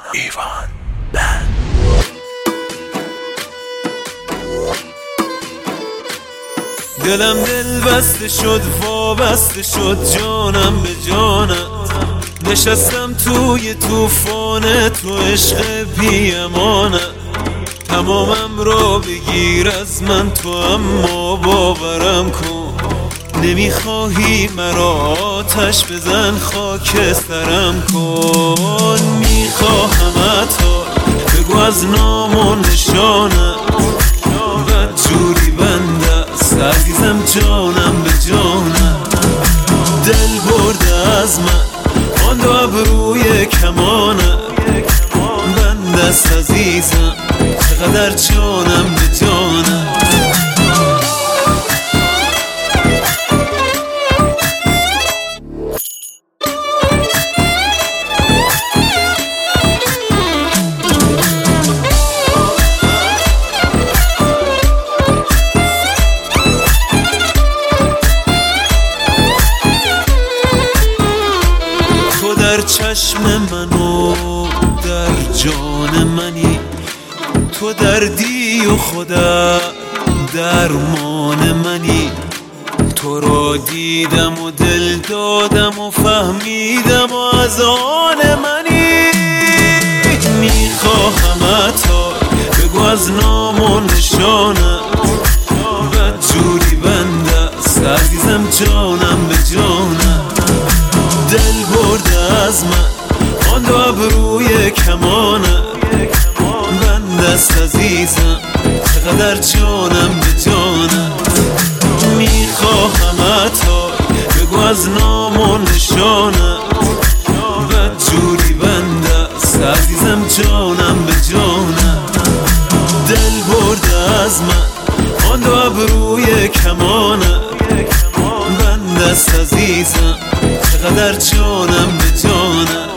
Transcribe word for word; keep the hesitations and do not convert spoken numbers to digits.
ایوان بند. دلم دل بسته شد وابسته شد جانم به جانت، نشستم توی توفان تو عشق بی امانت. تمامم را بگیر از من تو اما باورم کن، نمیخواهی مرا آتش بزن خاک سرم کن. میخواهم تا بگو از نام و نشانت، بد جوری بنده است عزیزم جانم به جانت. دل برده از من آن دو ابروی کمانت، بنده است عزیزم چقدر جانم به جانت. در چشم من و در جان منی، تو دردی و خودت درمان منی. تو را دیدم و دل دادم و فهمیدم و از آن منی. میخواهم تا بگو از نام و نشانت، بد جوری بنده است عزیزم جانم به جانت. دل برده از من آن دو ابروی کمانت، بنده است عزیزم چقدر جانم به جانت. میخواهم تا بگو از نام و نشانت، بد جوری بنده است عزیزم جانم به جانت. دل برده از من آن دو ابروی کمانت، بنده است عزیزم چقدر جانم به جانت.